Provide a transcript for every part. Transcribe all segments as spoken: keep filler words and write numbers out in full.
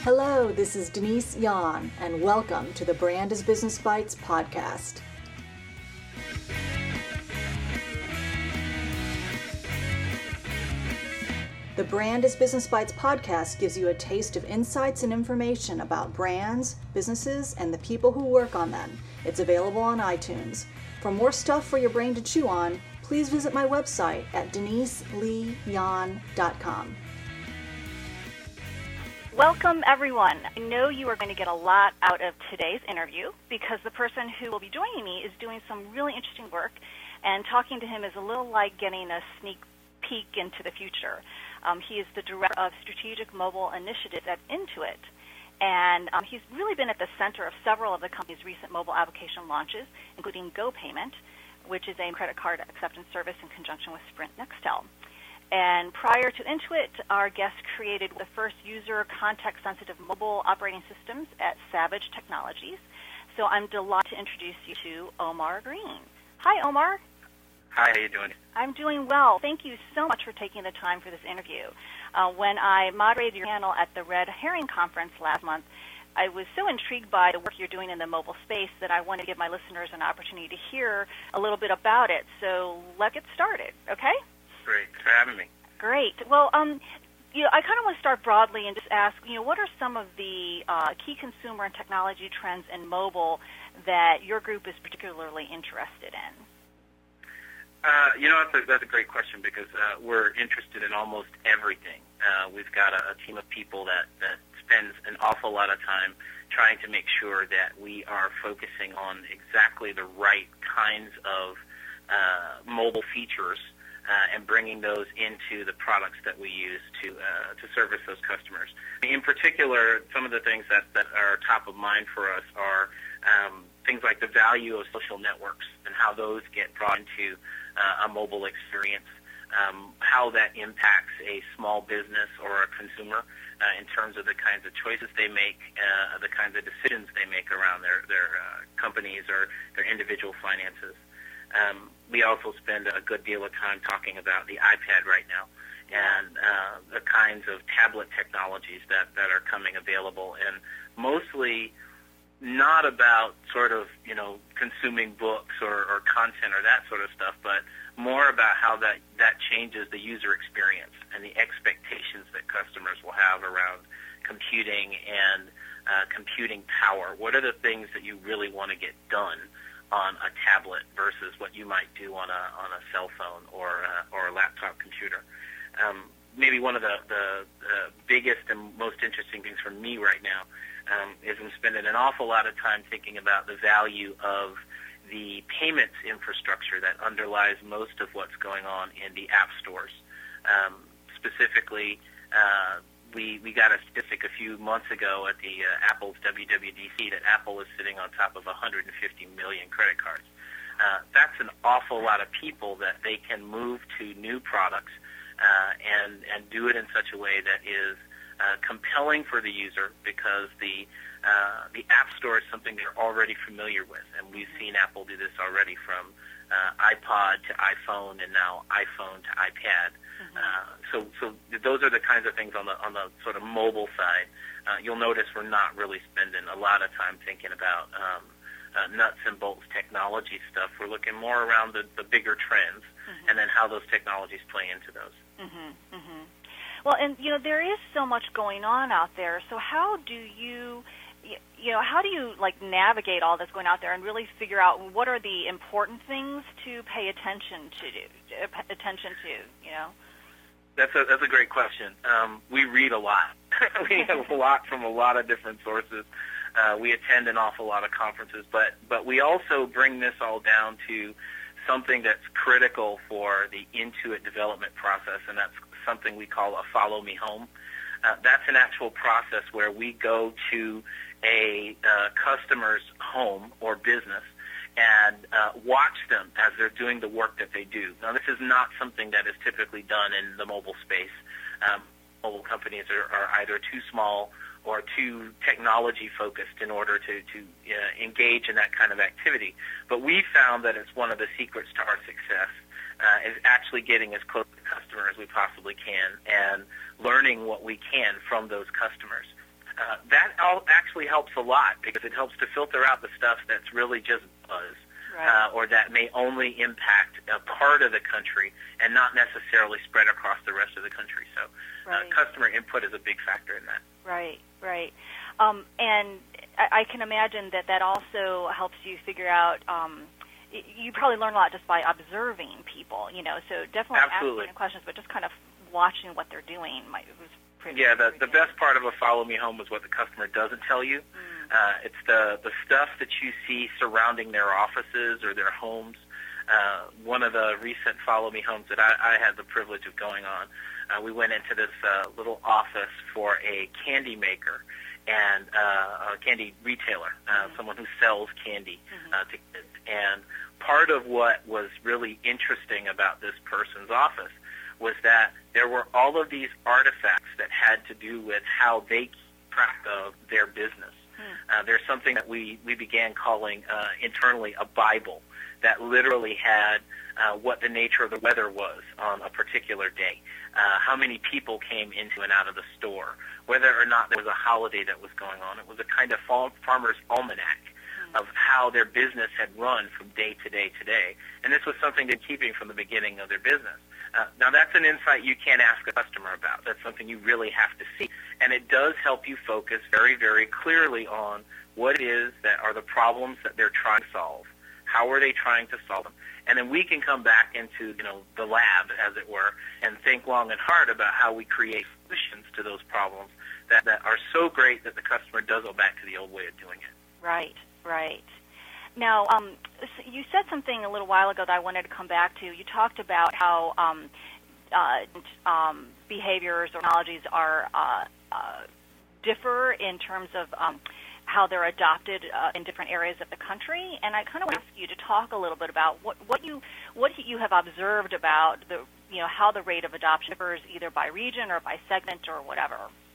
Hello, this is Denise Yan, and welcome to the Brand is Business Bites podcast. The Brand is Business Bites podcast gives you a taste of insights and information about brands, businesses, and the people who work on them. It's available on iTunes. For more stuff for your brain to chew on, please visit my website at denise lee yan dot com. Welcome, everyone. I know you are going to get a lot out of today's interview because the person who will be joining me is doing some really interesting work, and talking to him is a little like getting a sneak peek into the future. Um, he is the Director of Strategic Mobile Initiatives at Intuit, and um, he's really been at the center of several of the company's recent mobile application launches, including GoPayment, which is a credit card acceptance service in conjunction with Sprint Nextel. And prior to Intuit, our guest created the first user context-sensitive mobile operating systems at Savage Technologies. So I'm delighted to introduce you to Omar Green. Hi, Omar. Hi, how are you doing? I'm doing well. Thank you so much for taking the time for this interview. Uh, when I moderated your panel at the Red Herring Conference last month, I was so intrigued by the work you're doing in the mobile space that I want to give my listeners an opportunity to hear a little bit about it. So let's get started, okay? Great. Thanks for having me. Great. Well, um, you know, I kind of want to start broadly and just ask, you know, what are some of the uh, key consumer and technology trends in mobile that your group is particularly interested in? Uh, you know, that's a, that's a great question because uh, we're interested in almost everything. Uh, we've got a, a team of people that, that spends an awful lot of time trying to make sure that we are focusing on exactly the right kinds of uh, mobile features Uh, and bringing those into the products that we use to uh, to service those customers. In particular, some of the things that, that are top of mind for us are um, things like the value of social networks and how those get brought into uh, a mobile experience, um, how that impacts a small business or a consumer uh, in terms of the kinds of choices they make, uh, the kinds of decisions they make around their, their uh, companies or their individual finances. Um, we also spend a good deal of time talking about the iPad right now and uh, the kinds of tablet technologies that, that are coming available, and mostly not about sort of, you know, consuming books or, or content or that sort of stuff, but more about how that, that changes the user experience and the expectations that customers will have around computing and uh, computing power. What are the things that you really want to get done on a tablet versus what you might do on a on a cell phone or uh, or a laptop computer? Um, maybe one of the, the, the biggest and most interesting things for me right now um, is I'm spending an awful lot of time thinking about the value of the payments infrastructure that underlies most of what's going on in the app stores. Um, specifically, uh, We, we got a statistic a few months ago at the uh, Apple's W W D C that Apple is sitting on top of one hundred fifty million credit cards. Uh, that's an awful lot of people that they can move to new products uh, and, and do it in such a way that is uh, compelling for the user because the uh, the App Store is something they're already familiar with, and we've seen Apple do this already from uh, iPod to iPhone and now iPhone to iPad. Uh, so, so those are the kinds of things on the on the sort of mobile side. Uh, you'll notice we're not really spending a lot of time thinking about um, uh, nuts and bolts technology stuff. We're looking more around the, the bigger trends mm-hmm. and then how those technologies play into those. Mm-hmm, mm-hmm. Well, and you know there is so much going on out there. So how do you, you know, how do you like navigate all that's going out there and really figure out what are the important things to pay attention to? Attention to, you know. That's a that's a great question. Um, we read a lot. We have a lot from a lot of different sources. Uh, we attend an awful lot of conferences, but but we also bring this all down to something that's critical for the Intuit development process, and that's something we call a follow me home. Uh, that's an actual process where we go to a uh, customer's home or business and uh, watch them as they're doing the work that they do. Now, this is not something that is typically done in the mobile space. Um, mobile companies are, are either too small or too technology-focused in order to, to uh, engage in that kind of activity. But we found that it's one of the secrets to our success uh, is actually getting as close to the customer as we possibly can and learning what we can from those customers. Uh, that all actually helps a lot because it helps to filter out the stuff that's really just buzz. Right. Uh, or that may only impact a part of the country and not necessarily spread across the rest of the country. So uh, Right. customer input is a big factor in that. Right, right. Um, and I, I can imagine that that also helps you figure out, um, y- you probably learn a lot just by observing people, you know, so definitely Absolutely. asking questions, but just kind of watching what they're doing might, was pretty Yeah, the, the pretty best part of a Follow Me Home is what the customer doesn't tell you. Mm. Uh, it's the, the stuff that you see surrounding their offices or their homes. Uh, one of the recent Follow Me Homes that I, I had the privilege of going on, uh, we went into this uh, little office for a candy maker and uh, a candy retailer, uh, Mm-hmm. someone who sells candy Mm-hmm. uh, to kids. And part of what was really interesting about this person's office was that there were all of these artifacts that had to do with how they keep track of their business. Uh, there's something that we, we began calling uh, internally a Bible that literally had uh, what the nature of the weather was on a particular day, uh, how many people came into and out of the store, whether or not there was a holiday that was going on. It was a kind of farmer's almanac of how their business had run from day to day to day. And this was something they're keeping from the beginning of their business. Uh, now, that's an insight you can't ask a customer about. That's something you really have to see. And it does help you focus very, very clearly on what it is that are the problems that they're trying to solve. How are they trying to solve them? And then we can come back into, you know, the lab, as it were, and think long and hard about how we create solutions to those problems that, that are so great that the customer does go back to the old way of doing it. Right, right. Now, um, you said something a little while ago that I wanted to come back to. You talked about how um, uh, um, behaviors or technologies are uh, uh, differ in terms of um, how they're adopted uh, in different areas of the country, and I kind of want to ask you to talk a little bit about what, what you what you have observed about the you know how the rate of adoption differs either by region or by segment or whatever.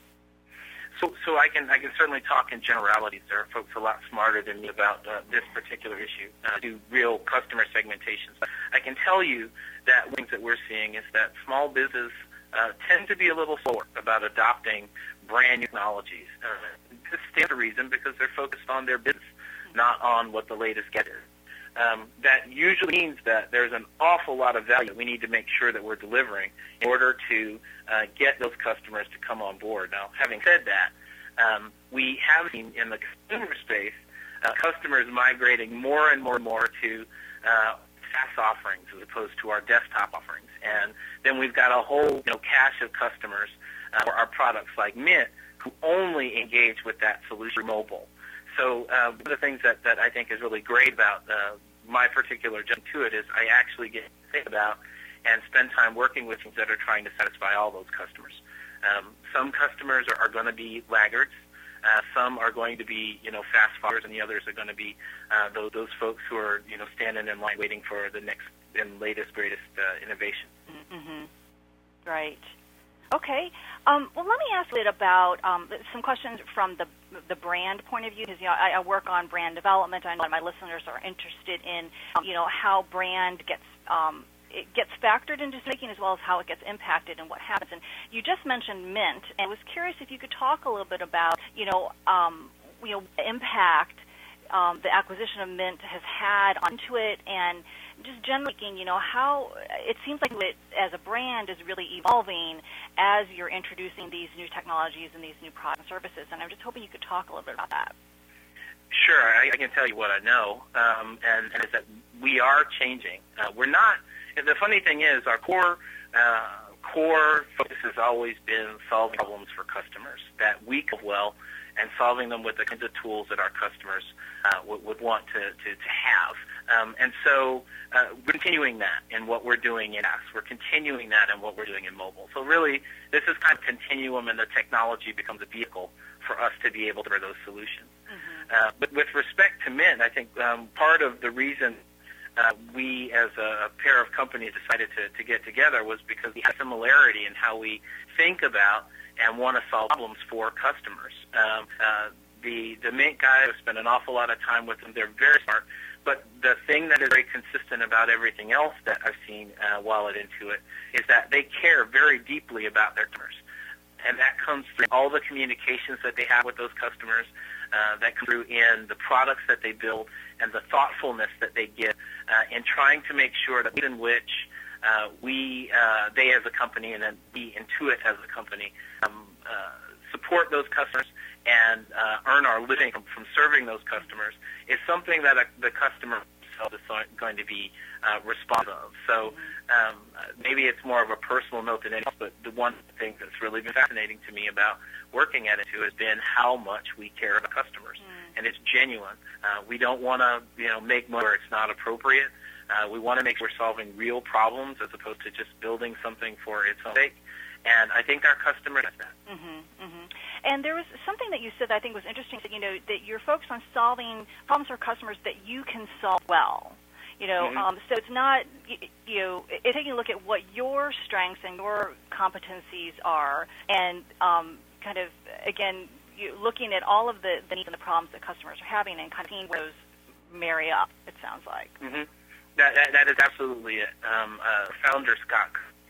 So, so I can I can certainly talk in generalities. There are folks a lot smarter than me about uh, this particular issue, uh, do real customer segmentations. But I can tell you that one thing that we're seeing is that small business uh, tend to be a little slower about adopting brand new technologies. Uh, this stands to reason because they're focused on their business, not on what the latest get is. Um, that usually means that there's an awful lot of value that we need to make sure that we're delivering in order to uh, get those customers to come on board. Now, having said that, um, we have seen in the consumer space uh, customers migrating more and more and more to uh, SaaS offerings as opposed to our desktop offerings. And then we've got a whole you know, cache of customers uh, for our products like Mint who only engage with that solution through mobile. So uh, one of the things that, that I think is really great about uh, my particular jump to it is I actually get to think about and spend time working with teams that are trying to satisfy all those customers. Um, some customers are, are going to be laggards. Uh, some are going to be, you know, fast followers, and the others are going to be uh, those, those folks who are, you know, standing in line waiting for the next and latest, greatest uh, innovation. Mm-hmm. Right. Okay. Um, well, let me ask a bit about um, some questions from the the brand point of view, because you know I, I work on brand development. I know my listeners are interested in um, you know how brand gets um, it gets factored into making as well as how it gets impacted and what happens. And you just mentioned Mint, and I was curious if you could talk a little bit about you know um, you know impact um, the acquisition of Mint has had on Intuit, and just generally speaking, you know, how it seems like it, as a brand, is really evolving as you're introducing these new technologies and these new products and services. And I'm just hoping you could talk a little bit about that. Sure, I, I can tell you what I know, um, and, and it's that we are changing. Uh, we're not. The funny thing is, our core uh, core focus has always been solving problems for customers that we could well, and solving them with the kinds of tools that our customers uh, would, would want to, to, to have. Um, and so uh, we're continuing that in what we're doing in apps. We're continuing that in what we're doing in mobile. So really, this is kind of continuum, and the technology becomes a vehicle for us to be able to deliver those solutions. Mm-hmm. Uh, but with respect to Mint, I think um, part of the reason uh, we as a, a pair of companies decided to, to get together was because we have similarity in how we think about and want to solve problems for customers. Um, uh, the, the Mint guys, I've spent an awful lot of time with them. They're very smart. But the thing that is very consistent about everything else that I've seen uh, while at Intuit is that they care very deeply about their customers. and that comes through all the communications that they have with those customers, uh, that comes through in the products that they build and the thoughtfulness that they give uh, in trying to make sure that in which uh, we, uh, they as a company, and then we, Intuit as a company, um, uh, support those customers and uh, earn our living from, from serving those customers is something that a, the customer himself is going to be uh, responsive of. So um, maybe it's more of a personal note than anything else, but the one thing that's really been fascinating to me about working at Intuit has been how much we care about customers, mm. and it's genuine. Uh, we don't want to, you know, make money where it's not appropriate. Uh, we want to make sure we're solving real problems as opposed to just building something for its own sake. And I think our customers get that. Mm-hmm, mm-hmm. And there was something that you said that I think was interesting, that, you know, that you're focused on solving problems for customers that you can solve well. You know, mm-hmm. um, so it's not, you, you know, it, taking a look at what your strengths and your competencies are, and um, kind of, again, you, looking at all of the, the needs and the problems that customers are having and kind of seeing where those marry up, it sounds like. Mm-hmm. That, that, that is absolutely it. Um, uh, founder Scott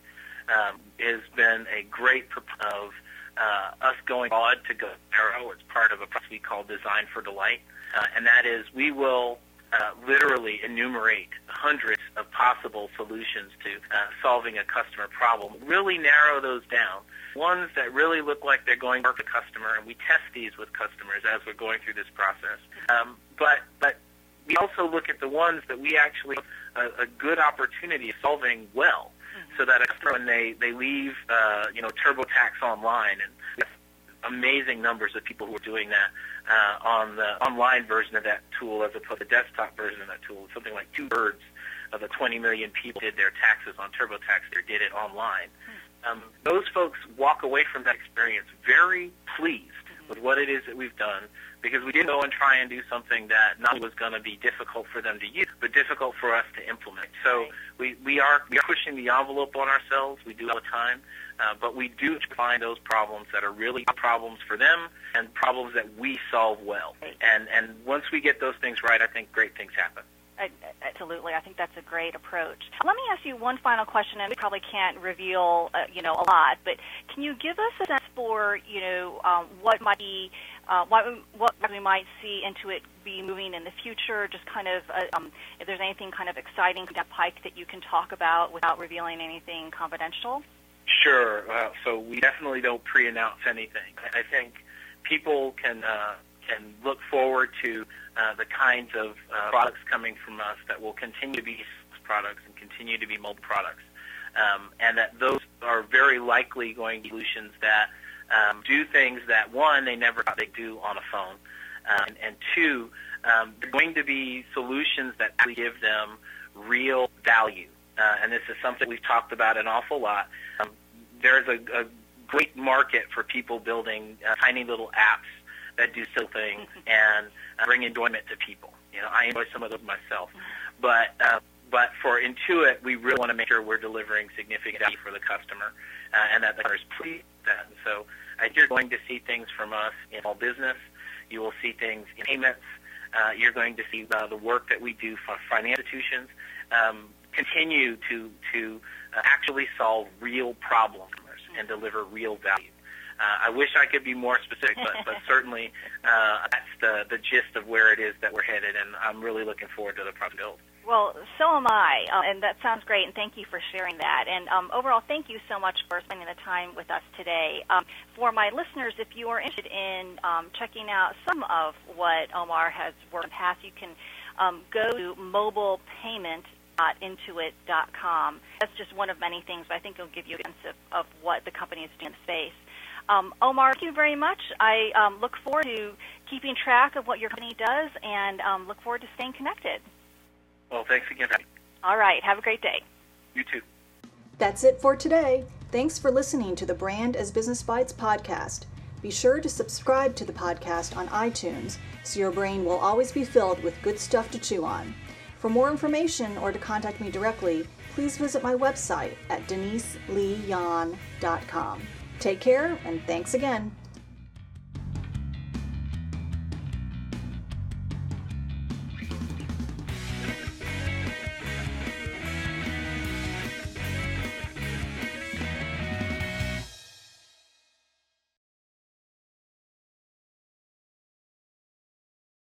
um, has been a great proponent of uh, us going broad to go narrow. It's part of a process we call Design for Delight, uh, and that is we will uh, literally enumerate hundreds of possible solutions to uh, solving a customer problem, really narrow those down, ones that really look like they're going to work with the customer, and we test these with customers as we're going through this process. Um, but but we also look at the ones that we actually have a, a good opportunity of solving well, mm-hmm. so that a customer, when they, they leave, uh, you know, TurboTax Online, and we have amazing numbers of people who are doing that uh, on the online version of that tool as opposed to the desktop version of that tool. Something like two-thirds of the twenty million people did their taxes on TurboTax or did it online. Mm-hmm. Um, those folks walk away from that experience very pleased mm-hmm. with what it is that we've done, because we didn't go and try and do something that not only was going to be difficult for them to use, but difficult for us to implement. So right. we, we are we are pushing the envelope on ourselves. We do all the time, uh, but we do find those problems that are really problems for them and problems that we solve well. Right. And and once we get those things right, I think great things happen. I, absolutely. I think that's a great approach. Let me ask you one final question, and we probably can't reveal, uh, you know, a lot, but can you give us a sense for, you know, um, what might be, uh, what, what we might see Intuit be moving in the future, just kind of, uh, um, if there's anything kind of exciting down the pike that you can talk about without revealing anything confidential? Sure. Uh, so we definitely don't pre-announce anything. I think people can uh, can look forward to uh, the kinds of uh, products coming from us that will continue to be products and continue to be mobile products, um, and that those are very likely going to be solutions that um, do things that, one, they never thought they'd do on a phone, um, and two, um, they're going to be solutions that actually give them real value. Uh, and this is something we've talked about an awful lot. Um, there's a, a great market for people building uh, tiny little apps that do silly things and uh, bring enjoyment to people. You know, I enjoy some of those myself. But uh, but for Intuit, we really want to make sure we're delivering significant value for the customer, uh, and that the customer is pleased with that. And so I think you're going to see things from us in small business. You will see things in payments. Uh, you're going to see uh, the work that we do for financial institutions um, continue to, to uh, actually solve real problems and deliver real value. Uh, I wish I could be more specific, but, but certainly uh, that's the, the gist of where it is that we're headed, and I'm really looking forward to the product build. Well, so am I, uh, and that sounds great, and thank you for sharing that. And um, overall, thank you so much for spending the time with us today. Um, for my listeners, if you are interested in um, checking out some of what Omar has worked in the past, you can um, go to mobile payment dot intuit dot com. That's just one of many things, but I think it'll give you a sense of, of what the company is doing in the space. Um, Omar, thank you very much. I um, look forward to keeping track of what your company does and um, look forward to staying connected. Well, thanks again. All right. Have a great day. You too. That's it for today. Thanks for listening to the Brand as Business Bites podcast. Be sure to subscribe to the podcast on iTunes so your brain will always be filled with good stuff to chew on. For more information or to contact me directly, please visit my website at denise lee yan dot com. Take care, and thanks again.